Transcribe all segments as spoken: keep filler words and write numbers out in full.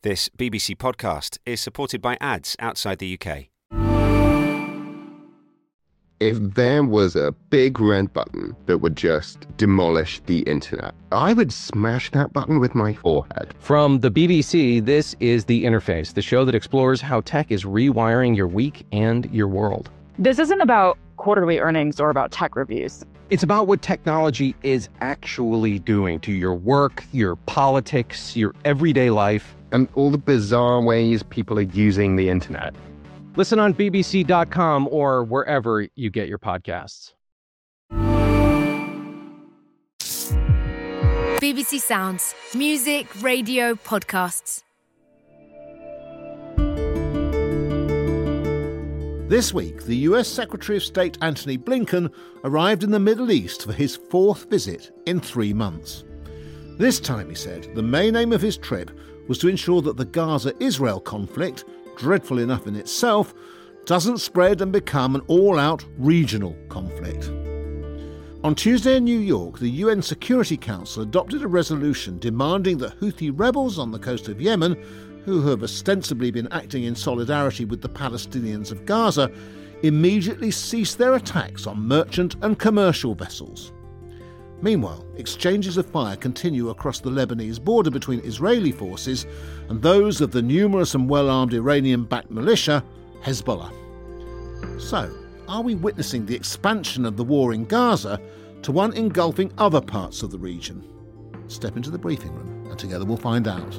This B B C podcast is supported by ads outside the U K. If there was a big red button that would just demolish the internet, I would smash that button with my forehead. From the B B C, this is The Interface, the show that explores how tech is rewiring your week and your world. This isn't about quarterly earnings or about tech reviews. It's about what technology is actually doing to your work, your politics, your everyday life. And all the bizarre ways people are using the internet. Listen on B B C dot com or wherever you get your podcasts. B B C Sounds. Music, radio, podcasts. This week, the U S Secretary of State Antony Blinken arrived in the Middle East for his fourth visit in three months. This time, he said, the main aim of his trip was to ensure that the Gaza-Israel conflict, dreadful enough in itself, doesn't spread and become an all-out regional conflict. On Tuesday in New York, the U N Security Council adopted a resolution demanding that Houthi rebels on the coast of Yemen, who have ostensibly been acting in solidarity with the Palestinians of Gaza, immediately cease their attacks on merchant and commercial vessels. Meanwhile, exchanges of fire continue across the Lebanese border between Israeli forces and those of the numerous and well-armed Iranian-backed militia, Hezbollah. So, are we witnessing the expansion of the war in Gaza to one engulfing other parts of the region? Step into the briefing room and together we'll find out.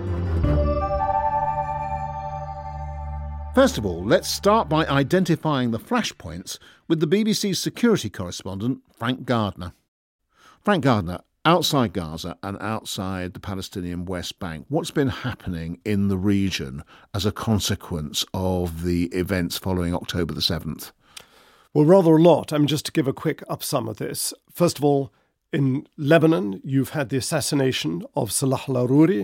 First of all, let's start by identifying the flashpoints with the B B C's security correspondent, Frank Gardner. Frank Gardner, outside Gaza and outside the Palestinian West Bank, what's been happening in the region as a consequence of the events following October the seventh? Well, rather a lot. I mean, just to give a quick upsum of this. First of all, in Lebanon, you've had the assassination of Salah al-Aruri,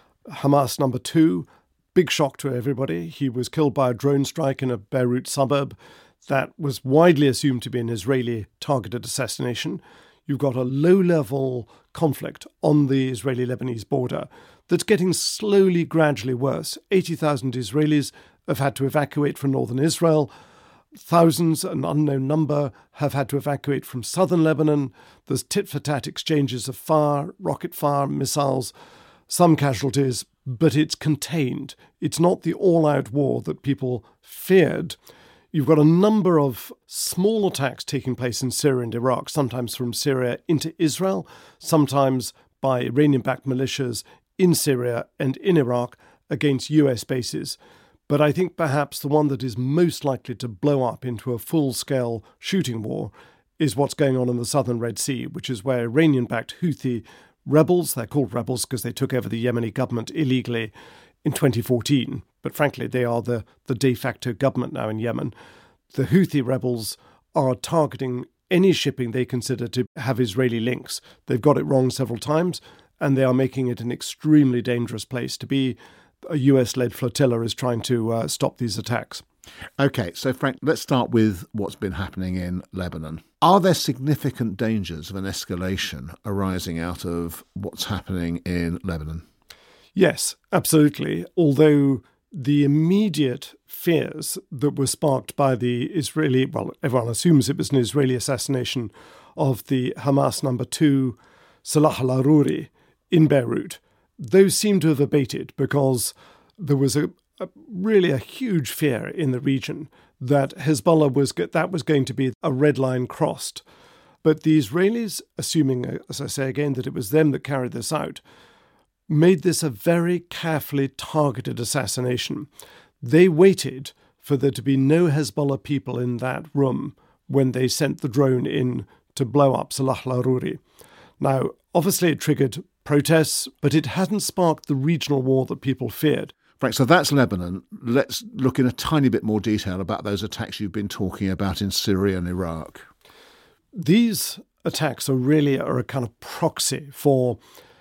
Hamas number two. Big shock to everybody. He was killed by a drone strike in a Beirut suburb that was widely assumed to be an Israeli targeted assassination. You've got a low-level conflict on the Israeli-Lebanese border that's getting slowly, gradually worse. eighty thousand Israelis have had to evacuate from northern Israel. Thousands, an unknown number, have had to evacuate from southern Lebanon. There's tit-for-tat exchanges of fire, rocket fire, missiles, some casualties, but it's contained. It's not the all-out war that people feared. You've got a number of small attacks taking place in Syria and Iraq, sometimes from Syria into Israel, sometimes by Iranian-backed militias in Syria and in Iraq against U S bases. But I think perhaps the one that is most likely to blow up into a full-scale shooting war is what's going on in the southern Red Sea, which is where Iranian-backed Houthi rebels, they're called rebels because they took over the Yemeni government illegally in twenty fourteen, but frankly they are the, the de facto government now in Yemen. The Houthi rebels are targeting any shipping they consider to have Israeli links. They've got it wrong several times, and they are making it an extremely dangerous place to be. A U S-led flotilla is trying to uh, stop these attacks. OK, so Frank, let's start with what's been happening in Lebanon. Are there significant dangers of an escalation arising out of what's happening in Lebanon? Yes, absolutely. Although the immediate fears that were sparked by the Israeli, well, everyone assumes it was an Israeli assassination of the Hamas number two, Salah al-Aruri, in Beirut, those seem to have abated because there was a, a really a huge fear in the region that Hezbollah was that was going to be a red line crossed. But the Israelis, assuming, as I say again, that it was them that carried this out, made this a very carefully targeted assassination. They waited for there to be no Hezbollah people in that room when they sent the drone in to blow up Salah al-Aruri. Now, obviously it triggered protests, but it hadn't sparked the regional war that people feared. Frank, so that's Lebanon. Let's look in a tiny bit more detail about those attacks you've been talking about in Syria and Iraq. These attacks are really are a kind of proxy for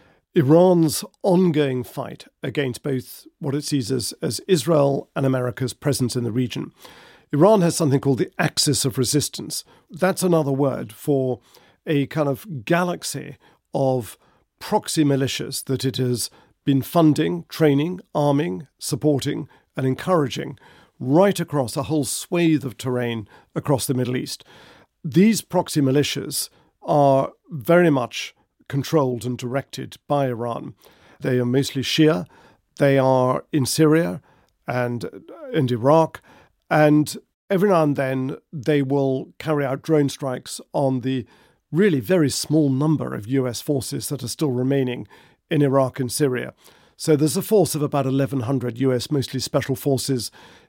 Iran's ongoing fight against both what it sees as, as Israel and America's presence in the region. Iran has something called the axis of resistance. That's another word for a kind of galaxy of proxy militias that it has been funding, training, arming, supporting, and encouraging right across a whole swathe of terrain across the Middle East. These proxy militias are very much controlled and directed by Iran. They are mostly Shia. They are in Syria and in Iraq. And every now and then they will carry out drone strikes on the really very small number of U S forces that are still remaining in Iraq and Syria. So there's a force of about eleven hundred U S, mostly special forces,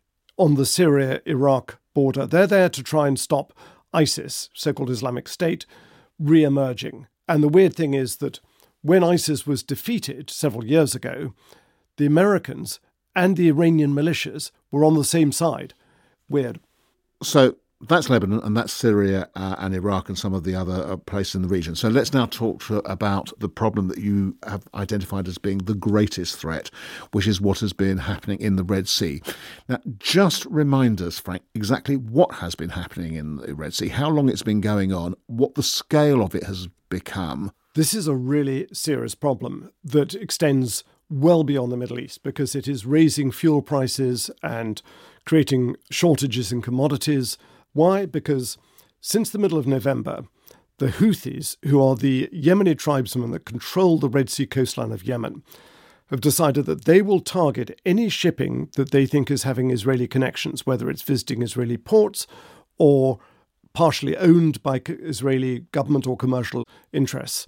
on the Syria-Iraq border. They're there to try and stop ISIS, so-called Islamic State, re-emerging. And the weird thing is that when ISIS was defeated several years ago, the Americans and the Iranian militias were on the same side. Weird. So that's Lebanon and that's Syria uh, and Iraq and some of the other uh, places in the region. So let's now talk to, about the problem that you have identified as being the greatest threat, which is what has been happening in the Red Sea. Now, just remind us, Frank, exactly what has been happening in the Red Sea, how long it's been going on, what the scale of it has become. This is a really serious problem that extends well beyond the Middle East because it is raising fuel prices and creating shortages in commodities. Why? Because since the middle of November, the Houthis, who are the Yemeni tribesmen that control the Red Sea coastline of Yemen, have decided that they will target any shipping that they think is having Israeli connections, whether it's visiting Israeli ports or partially owned by Israeli government or commercial interests.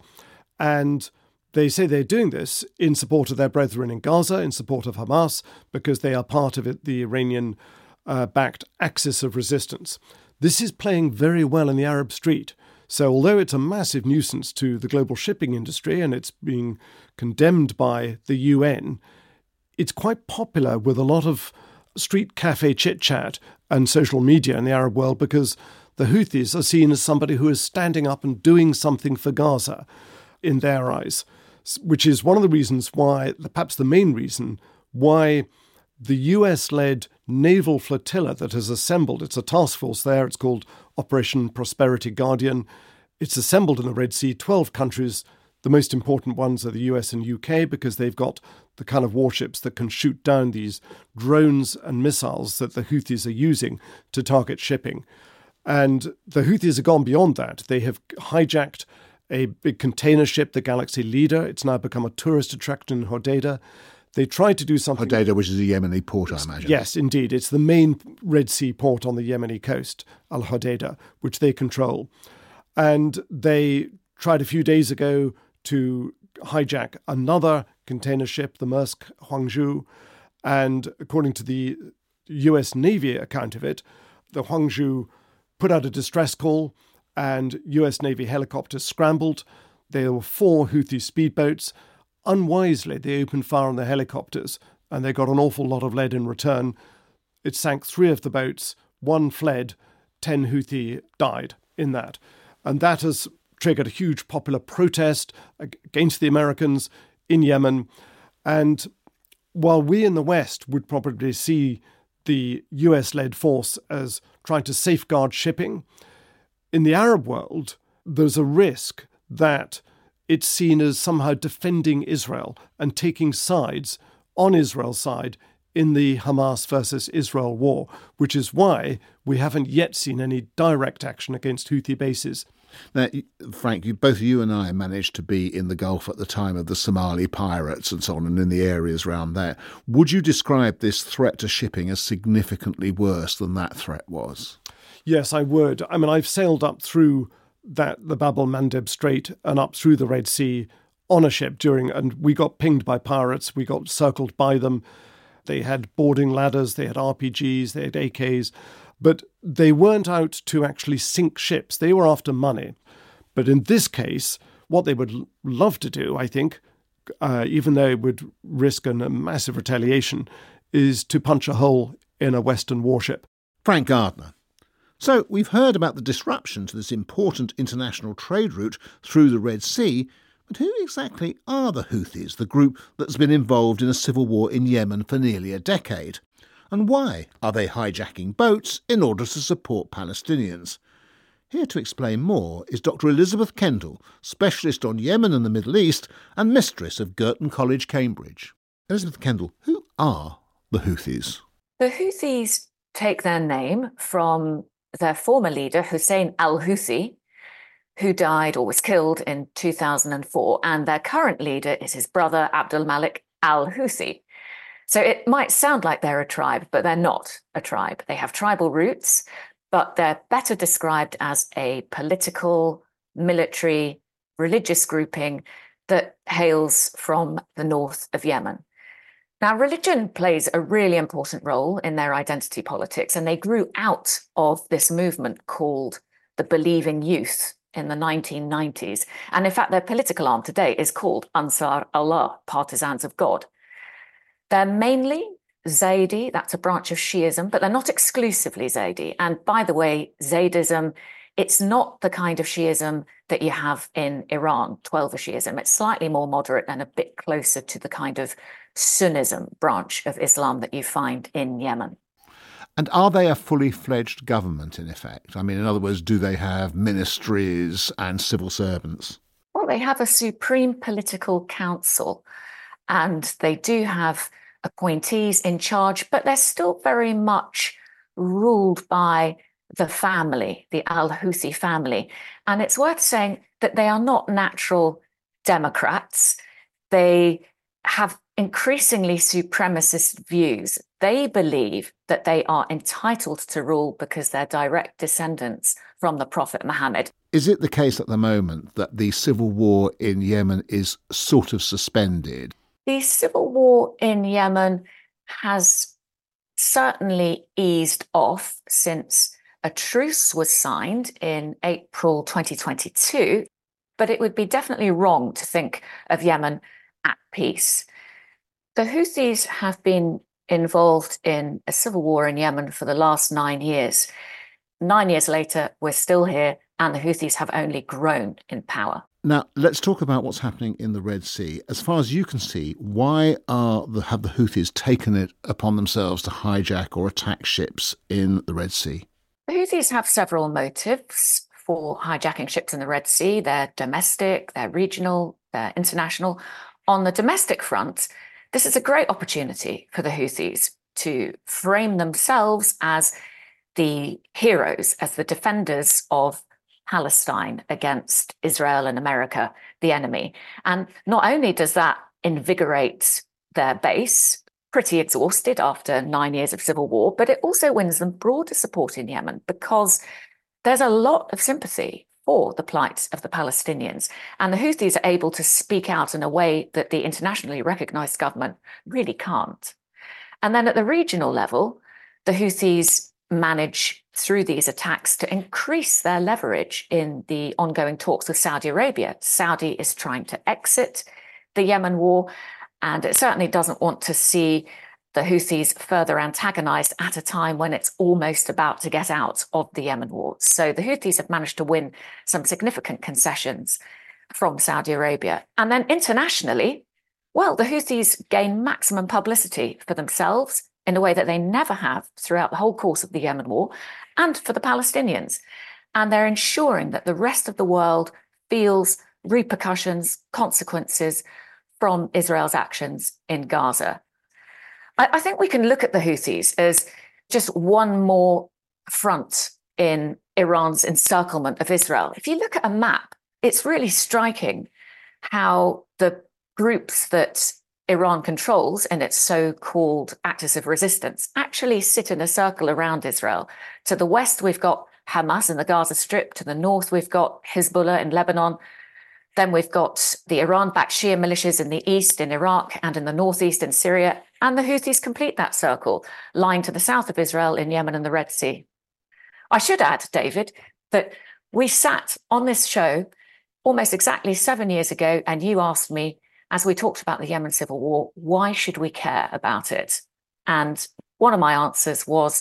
And they say they're doing this in support of their brethren in Gaza, in support of Hamas, because they are part of it, the Iranian-backed uh, axis of resistance. This is playing very well in the Arab Street. So although it's a massive nuisance to the global shipping industry and it's being condemned by the U N, it's quite popular with a lot of street cafe chit-chat and social media in the Arab world because the Houthis are seen as somebody who is standing up and doing something for Gaza in their eyes, which is one of the reasons why, perhaps the main reason, why the U S-led naval flotilla that has assembled, it's a task force there, it's called Operation Prosperity Guardian. It's assembled in the Red Sea, twelve countries. The most important ones are the U S and U K because they've got the kind of warships that can shoot down these drones and missiles that the Houthis are using to target shipping. And the Houthis have gone beyond that. They have hijacked a big container ship, the Galaxy Leader. It's now become a tourist attraction in Hodeidah. They tried to do something... Hodeidah, which is a Yemeni port, I imagine. Yes, indeed. It's the main Red Sea port on the Yemeni coast, Al-Hodeidah, which they control. And they tried a few days ago to hijack another container ship, the Maersk Huangzhou. And according to the U S Navy account of it, the Huangzhou put out a distress call and U S Navy helicopters scrambled. There were four Houthi speedboats. Unwisely, they opened fire on the helicopters, and they got an awful lot of lead in return. It sank three of the boats. One fled. Ten Houthi died in that. And that has triggered a huge popular protest against the Americans in Yemen. And while we in the West would probably see the U S-led force as trying to safeguard shipping, in the Arab world, there's a risk that it's seen as somehow defending Israel and taking sides on Israel's side in the Hamas versus Israel war, which is why we haven't yet seen any direct action against Houthi bases. Now, Frank, you, both you and I managed to be in the Gulf at the time of the Somali pirates and so on, and in the areas around there. Would you describe this threat to shipping as significantly worse than that threat was? Yes, I would. I mean, I've sailed up through that the Bab el-Mandeb Strait and up through the Red Sea on a ship during, and we got pinged by pirates. We got circled by them. They had boarding ladders, they had R P Gs, they had A Ks, but they weren't out to actually sink ships. They were after money. But in this case, what they would love to do, I think, uh, even though it would risk an, a massive retaliation, is to punch a hole in a Western warship. Frank Gardner. So we've heard about the disruption to this important international trade route through the Red Sea, but who exactly are the Houthis, the group that's been involved in a civil war in Yemen for nearly a decade? And why are they hijacking boats in order to support Palestinians? Here to explain more is Doctor Elizabeth Kendall, specialist on Yemen and the Middle East and mistress of Girton College, Cambridge. Elizabeth Kendall, who are the Houthis? The Houthis take their name from their former leader, Hussein al-Houthi, who died or was killed in two thousand four, and their current leader is his brother, Abdul Malik al-Houthi. So it might sound like they're a tribe, but they're not a tribe. They have tribal roots, but they're better described as a political, military, religious grouping that hails from the north of Yemen. Now, religion plays a really important role in their identity politics, and they grew out of this movement called the Believing Youth in the nineteen nineties. And in fact, their political arm today is called Ansar Allah, Partisans of God. They're mainly Zaydi, that's a branch of Shi'ism, but they're not exclusively Zaydi. And by the way, Zaydism, it's not the kind of Shi'ism that you have in Iran, Twelver Shi'ism. It's slightly more moderate and a bit closer to the kind of Sunnism branch of Islam that you find in Yemen. And are they a fully fledged government, in effect? I mean, in other words, do they have ministries and civil servants? Well, they have a supreme political council, and they do have appointees in charge, but they're still very much ruled by the family, the al-Houthi family. And it's worth saying that they are not natural democrats. They have increasingly supremacist views. They believe that they are entitled to rule because they're direct descendants from the Prophet Muhammad. Is it the case at the moment that the civil war in Yemen is sort of suspended? The civil war in Yemen has certainly eased off since a truce was signed in April twenty twenty-two, but it would be definitely wrong to think of Yemen at peace. The Houthis have been involved in a civil war in Yemen for the last nine years. Nine years later, we're still here, and the Houthis have only grown in power. Now, let's talk about what's happening in the Red Sea. As far as you can see, why are the, have the Houthis taken it upon themselves to hijack or attack ships in the Red Sea? The Houthis have several motives for hijacking ships in the Red Sea. They're domestic, they're regional, they're international. On the domestic front, this is a great opportunity for the Houthis to frame themselves as the heroes, as the defenders of Palestine against Israel and America, the enemy. And not only does that invigorate their base, pretty exhausted after nine years of civil war, but it also wins them broader support in Yemen because there's a lot of sympathy for the plight of the Palestinians. And the Houthis are able to speak out in a way that the internationally recognized government really can't. And then at the regional level, the Houthis manage through these attacks to increase their leverage in the ongoing talks with Saudi Arabia. Saudi is trying to exit the Yemen war, and it certainly doesn't want to see the Houthis further antagonized at a time when it's almost about to get out of the Yemen war. So the Houthis have managed to win some significant concessions from Saudi Arabia. And then internationally, well, the Houthis gain maximum publicity for themselves in a way that they never have throughout the whole course of the Yemen war, and for the Palestinians. And they're ensuring that the rest of the world feels repercussions, consequences from Israel's actions in Gaza. I, I think we can look at the Houthis as just one more front in Iran's encirclement of Israel. If you look at a map, it's really striking how the groups that Iran controls in its so-called axis of resistance actually sit in a circle around Israel. To the west, we've got Hamas in the Gaza Strip. To the north, we've got Hezbollah in Lebanon. Then we've got the Iran-backed Shia militias in the east, in Iraq, and in the northeast in Syria. And the Houthis complete that circle, lying to the south of Israel in Yemen and the Red Sea. I should add, David, that we sat on this show almost exactly seven years ago, and you asked me, as we talked about the Yemen civil war, why should we care about it? And one of my answers was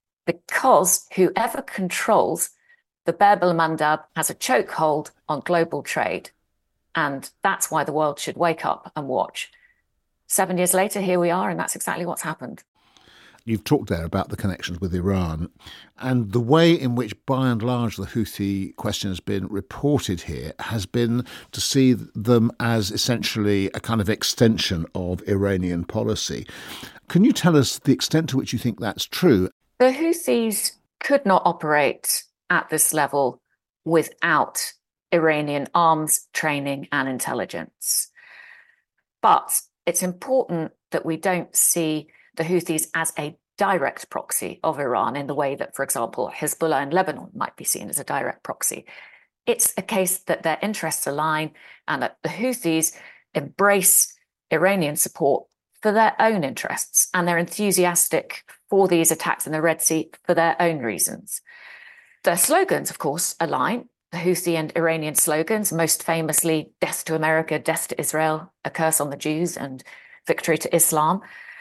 because whoever controls the Bab el-Mandab has a chokehold on global trade. And that's why the world should wake up and watch. Seven years later, here we are, and that's exactly what's happened. You've talked there about the connections with Iran and the way in which, by and large, the Houthi question has been reported here has been to see them as essentially a kind of extension of Iranian policy. Can you tell us the extent to which you think that's true? The Houthis could not operate at this level without Iranian arms, training and intelligence. But it's important that we don't see the Houthis as a direct proxy of Iran in the way that, for example, Hezbollah in Lebanon might be seen as a direct proxy. It's a case that their interests align and that the Houthis embrace Iranian support for their own interests, and they're enthusiastic for these attacks in the Red Sea for their own reasons. Their slogans, of course, align. The Houthi and Iranian slogans, most famously, death to America, death to Israel, a curse on the Jews, and victory to Islam.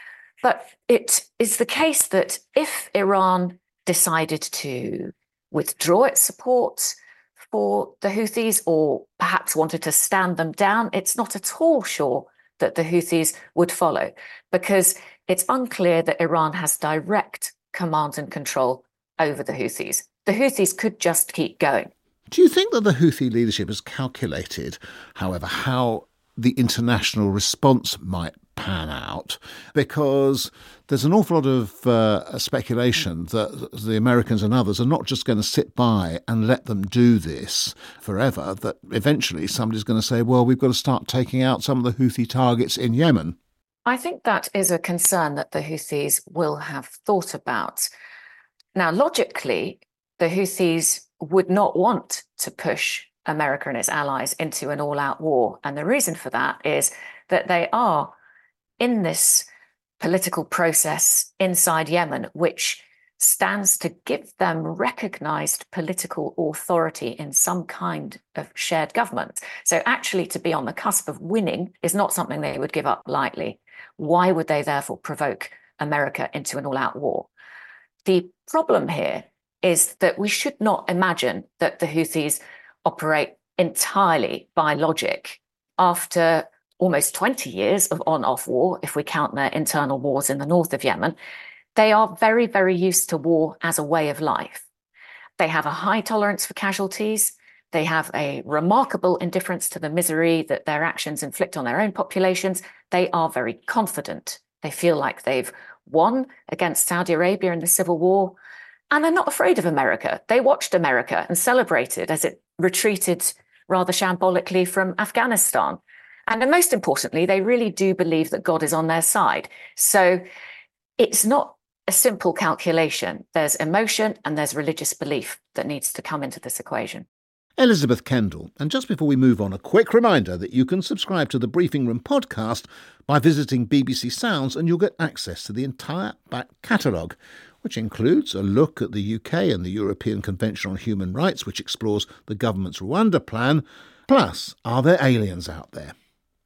But it is the case that if Iran decided to withdraw its support for the Houthis or perhaps wanted to stand them down, it's not at all sure that the Houthis would follow, because it's unclear that Iran has direct command and control over the Houthis. The Houthis could just keep going. Do you think that the Houthi leadership has calculated, however, how the international response might pan out? Because there's an awful lot of uh, speculation that the Americans and others are not just going to sit by and let them do this forever, that eventually somebody's going to say, well, we've got to start taking out some of the Houthi targets in Yemen. I think that is a concern that the Houthis will have thought about. Now, logically, the Houthis would not want to push America and its allies into an all-out war. And the reason for that is that they are in this political process inside Yemen, which stands to give them recognized political authority in some kind of shared government. So actually to be on the cusp of winning is not something they would give up lightly. Why would they therefore provoke America into an all-out war? The problem here is that we should not imagine that the Houthis operate entirely by logic. After almost twenty years of on-off war, if we count their internal wars in the north of Yemen, they are very, very used to war as a way of life. They have a high tolerance for casualties. They have a remarkable indifference to the misery that their actions inflict on their own populations. They are very confident. They feel like they've won against Saudi Arabia in the civil war. And they're not afraid of America. They watched America and celebrated as it retreated rather shambolically from Afghanistan. And then most importantly, they really do believe that God is on their side. So it's not a simple calculation. There's emotion and there's religious belief that needs to come into this equation. Elizabeth Kendall. And just before we move on, a quick reminder that you can subscribe to the Briefing Room podcast by visiting B B C Sounds, and you'll get access to the entire back catalogue, which includes a look at the U K and the European Convention on Human Rights, which explores the government's Rwanda plan, plus Are There Aliens Out There?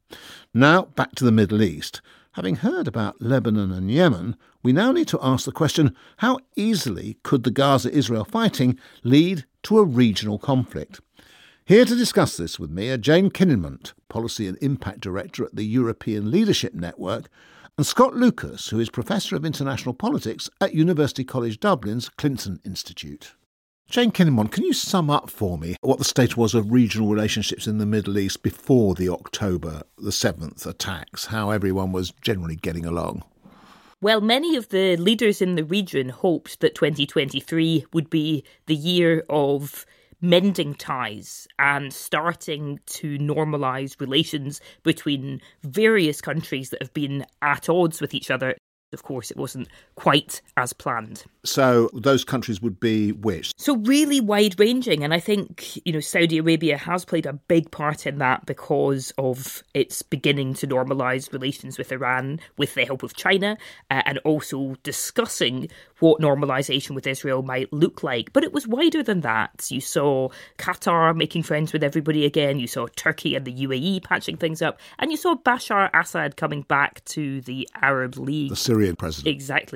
Now, back to the Middle East. Having heard about Lebanon and Yemen, we now need to ask the question, how easily could the Gaza-Israel fighting lead to a regional conflict? Here to discuss this with me are Jane Kinninmont, Policy and Impact Director at the European Leadership Network, and Scott Lucas, who is Professor of International Politics at University College Dublin's Clinton Institute. Jane Kinninmont, can you sum up for me what the state was of regional relationships in the Middle East before the October the seventh attacks, how everyone was generally getting along? Well, many of the leaders in the region hoped that twenty twenty-three would be the year of mending ties and starting to normalise relations between various countries that have been at odds with each other. Of course, it wasn't quite as planned. So those countries would be which? So really wide-ranging. And I think, you know, Saudi Arabia has played a big part in that because of its beginning to normalise relations with Iran with the help of China, uh, and also discussing what normalisation with Israel might look like. But it was wider than that. You saw Qatar making friends with everybody again. You saw Turkey and the U A E patching things up. And you saw Bashar Assad coming back to the Arab League. The Syrian president. Exactly.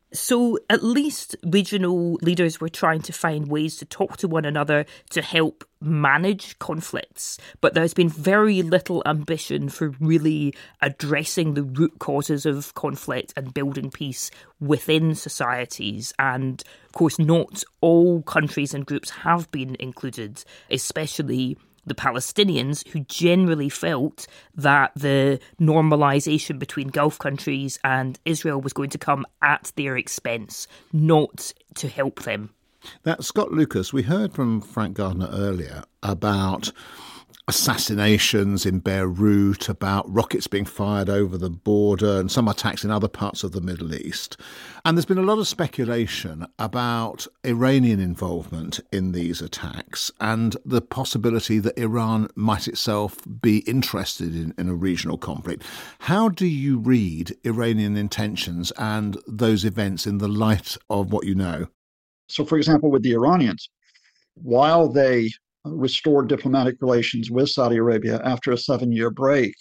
So at least regional leaders were trying to find ways to talk to one another to help manage conflicts. But there's been very little ambition for really addressing the root causes of conflict and building peace within societies. And of course, not all countries and groups have been included, especially the Palestinians, who generally felt that the normalisation between Gulf countries and Israel was going to come at their expense, not to help them. Now, Scott Lucas, we heard from Frank Gardner earlier about assassinations in Beirut, about rockets being fired over the border and some attacks in other parts of the Middle East. And there's been a lot of speculation about Iranian involvement in these attacks and the possibility that Iran might itself be interested in, in a regional conflict. How do you read Iranian intentions and those events in the light of what you know? So, for example, with the Iranians, while they restored diplomatic relations with Saudi Arabia after a seven-year break,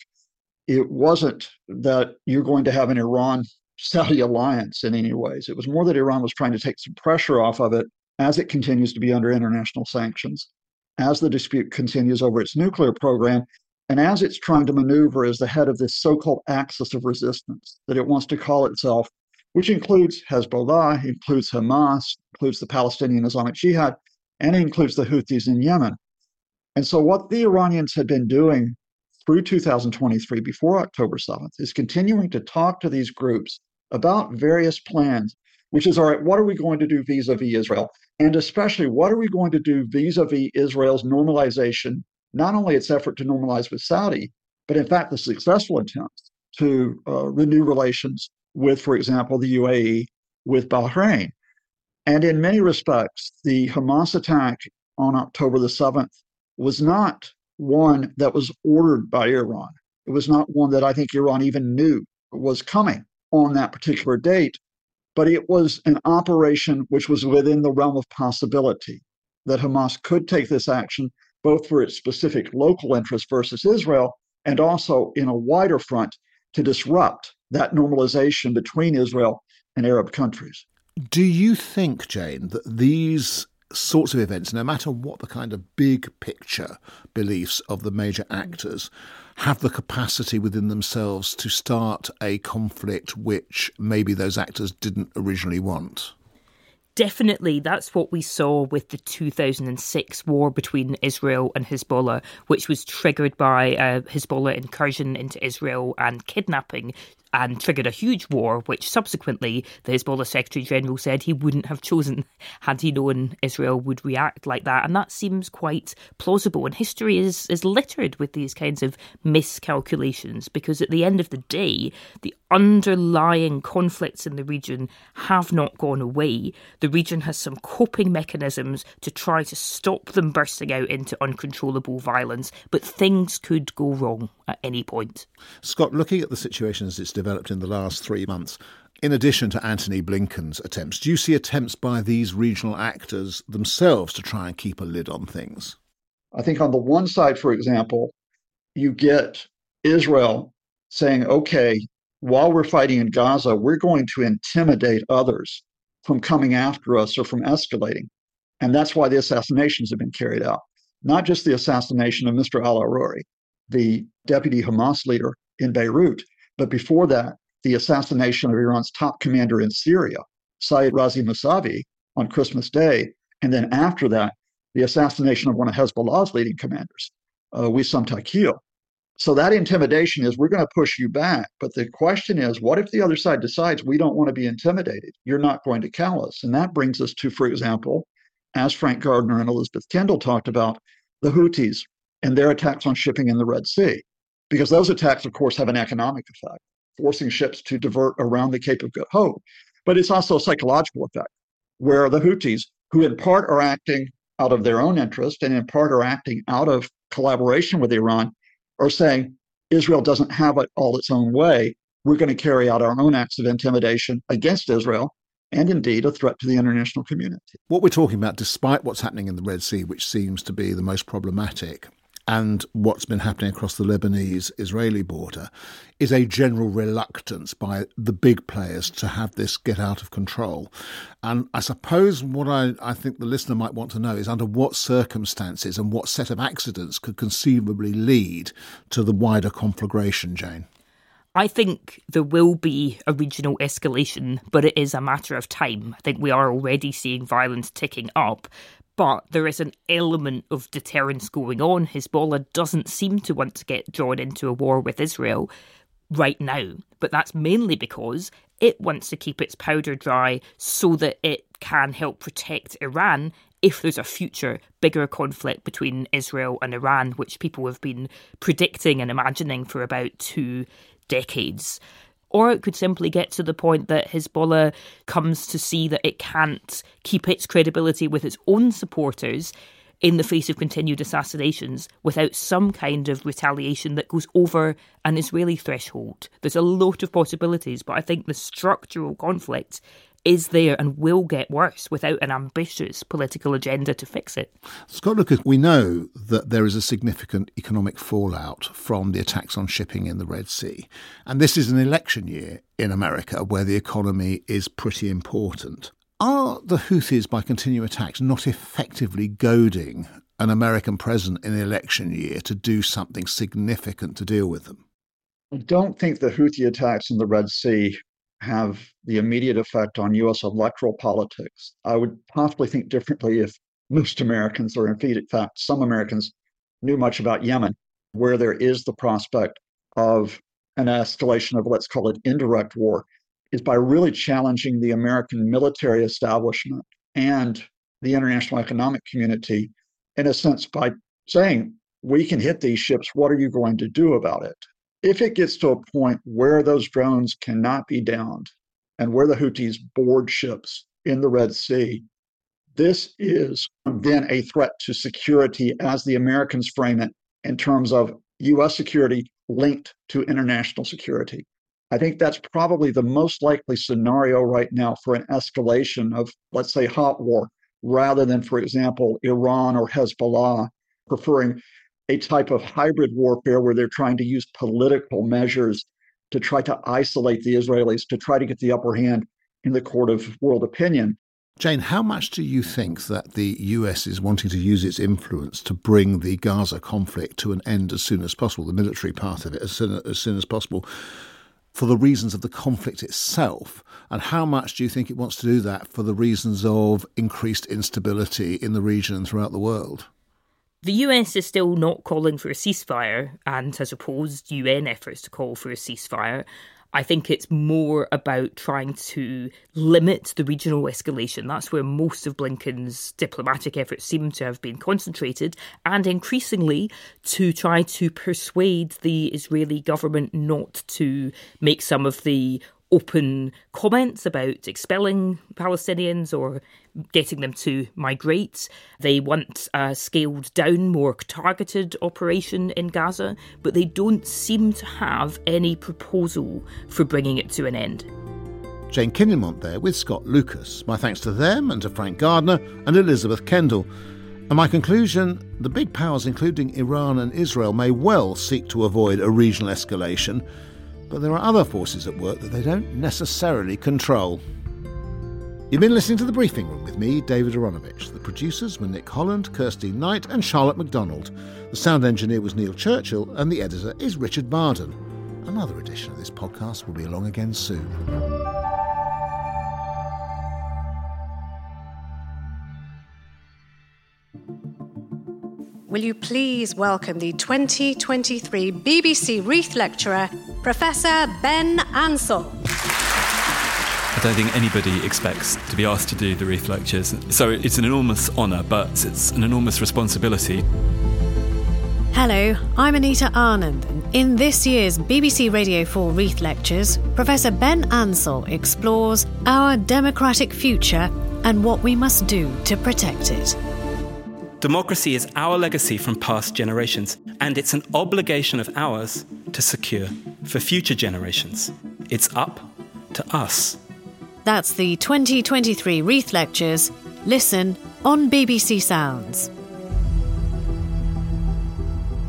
it wasn't that you're going to have an Iran-Saudi alliance in any ways. It was more that Iran was trying to take some pressure off of it as it continues to be under international sanctions, as the dispute continues over its nuclear program, and as it's trying to maneuver as the head of this so-called axis of resistance that it wants to call itself, which includes Hezbollah, includes Hamas, includes the Palestinian Islamic Jihad, and it includes the Houthis in Yemen. And so what the Iranians had been doing through two thousand twenty-three, before October seventh, is continuing to talk to these groups about various plans, which is, all right, what are we going to do vis-a-vis Israel? And especially, what are we going to do vis-a-vis Israel's normalization, not only its effort to normalize with Saudi, but in fact, the successful attempts to uh, renew relations with, for example, the U A E, with Bahrain. And in many respects, the Hamas attack on October the seventh was not one that was ordered by Iran. It was not one that I think Iran even knew was coming on that particular date, but it was an operation which was within the realm of possibility that Hamas could take this action, both for its specific local interest versus Israel, and also in a wider front to disrupt that normalization between Israel and Arab countries. Do you think, Jane, that these sorts of events, no matter what the kind of big picture beliefs of the major actors, have the capacity within themselves to start a conflict which maybe those actors didn't originally want? Definitely, that's what we saw with the two thousand six war between Israel and Hezbollah, which was triggered by a Hezbollah incursion into Israel and kidnapping, and triggered a huge war, which subsequently the Hezbollah Secretary General said he wouldn't have chosen had he known Israel would react like that. And that seems quite plausible. And history is, is littered with these kinds of miscalculations, because at the end of the day, the underlying conflicts in the region have not gone away. The region has some coping mechanisms to try to stop them bursting out into uncontrollable violence, but things could go wrong at any point. Scott, looking at the situation as it's developed in the last three months, in addition to Antony Blinken's attempts, do you see attempts by these regional actors themselves to try and keep a lid on things? I think on the one side, for example, you get Israel saying, okay, while we're fighting in Gaza, we're going to intimidate others from coming after us or from escalating. And that's why the assassinations have been carried out. Not just the assassination of Mister al-Aruri, the deputy Hamas leader in Beirut, but before that, the assassination of Iran's top commander in Syria, Saeed Razi Mousavi, on Christmas Day. And then after that, the assassination of one of Hezbollah's leading commanders, uh, Wissam Taqil. So that intimidation is, we're going to push you back. But the question is, what if the other side decides we don't want to be intimidated? You're not going to cow us. And that brings us to, for example, as Frank Gardner and Elizabeth Kendall talked about, the Houthis and their attacks on shipping in the Red Sea. Because those attacks, of course, have an economic effect, forcing ships to divert around the Cape of Good Hope. But it's also a psychological effect, where the Houthis, who in part are acting out of their own interest and in part are acting out of collaboration with Iran, are saying Israel doesn't have it all its own way. We're going to carry out our own acts of intimidation against Israel, and indeed a threat to the international community. What we're talking about, despite what's happening in the Red Sea, which seems to be the most problematic, and what's been happening across the Lebanese-Israeli border is a general reluctance by the big players to have this get out of control. And I suppose what I, I think the listener might want to know is under what circumstances and what set of accidents could conceivably lead to the wider conflagration, Jane? I think there will be a regional escalation, but it is a matter of time. I think we are already seeing violence ticking up. But there is an element of deterrence going on. Hezbollah doesn't seem to want to get drawn into a war with Israel right now. But that's mainly because it wants to keep its powder dry so that it can help protect Iran if there's a future bigger conflict between Israel and Iran, which people have been predicting and imagining for about two decades. Or it could simply get to the point that Hezbollah comes to see that it can't keep its credibility with its own supporters in the face of continued assassinations without some kind of retaliation that goes over an Israeli threshold. There's a lot of possibilities, but I think the structural conflict is there and will get worse without an ambitious political agenda to fix it. Scott Lucas, we know that there is a significant economic fallout from the attacks on shipping in the Red Sea. And this is an election year in America where the economy is pretty important. Are the Houthis, by continued attacks, not effectively goading an American president in the election year to do something significant to deal with them? I don't think the Houthi attacks in the Red Sea have the immediate effect on U S electoral politics. I would possibly think differently if most Americans, or in fact, some Americans, knew much about Yemen, where there is the prospect of an escalation of, let's call it, indirect war, is by really challenging the American military establishment and the international economic community, in a sense, by saying, we can hit these ships, what are you going to do about it? If it gets to a point where those drones cannot be downed and where the Houthis board ships in the Red Sea, this is then a threat to security as the Americans frame it in terms of U S security linked to international security. I think that's probably the most likely scenario right now for an escalation of, let's say, hot war, rather than, for example, Iran or Hezbollah preferring a type of hybrid warfare where they're trying to use political measures to try to isolate the Israelis, to try to get the upper hand in the court of world opinion. Jane, how much do you think that the U S is wanting to use its influence to bring the Gaza conflict to an end as soon as possible, the military part of it as soon as, soon as possible, for the reasons of the conflict itself? And how much do you think it wants to do that for the reasons of increased instability in the region and throughout the world? The U S is still not calling for a ceasefire and has opposed U N efforts to call for a ceasefire. I think it's more about trying to limit the regional escalation. That's where most of Blinken's diplomatic efforts seem to have been concentrated, and increasingly to try to persuade the Israeli government not to make some of the open comments about expelling Palestinians or getting them to migrate. They want a scaled down, more targeted operation in Gaza, but they don't seem to have any proposal for bringing it to an end. Jane Kinninmont there with Scott Lucas. My thanks to them and to Frank Gardner and Elizabeth Kendall. And my conclusion, the big powers, including Iran and Israel, may well seek to avoid a regional escalation, but there are other forces at work that they don't necessarily control. You've been listening to The Briefing Room with me, David Aronovich. The producers were Nick Holland, Kirsty Knight and Charlotte MacDonald. The sound engineer was Neil Churchill and the editor is Richard Barden. Another edition of this podcast will be along again soon. Will you please welcome the twenty twenty-three B B C Reith Lecturer, Professor Ben Ansell. I don't think anybody expects to be asked to do the Reith Lectures, so it's an enormous honour, but it's an enormous responsibility. Hello, I'm Anita Anand, and in this year's B B C Radio four Reith Lectures, Professor Ben Ansell explores our democratic future and what we must do to protect it. Democracy is our legacy from past generations, and it's an obligation of ours to secure for future generations. It's up to us. That's the twenty twenty-three Reith Lectures. Listen on B B C Sounds.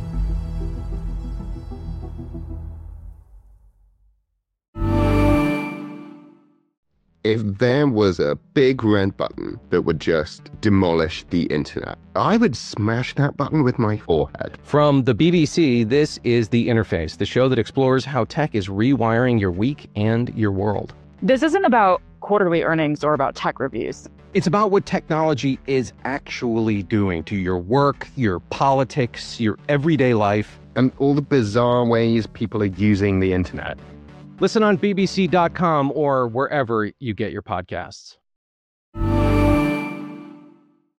If there was a big red button that would just demolish the internet, I would smash that button with my forehead. From the B B C, this is The Interface, the show that explores how tech is rewiring your week and your world. This isn't about quarterly earnings or about tech reviews. It's about what technology is actually doing to your work, your politics, your everyday life, and all the bizarre ways people are using the internet. Listen on B B C dot com or wherever you get your podcasts.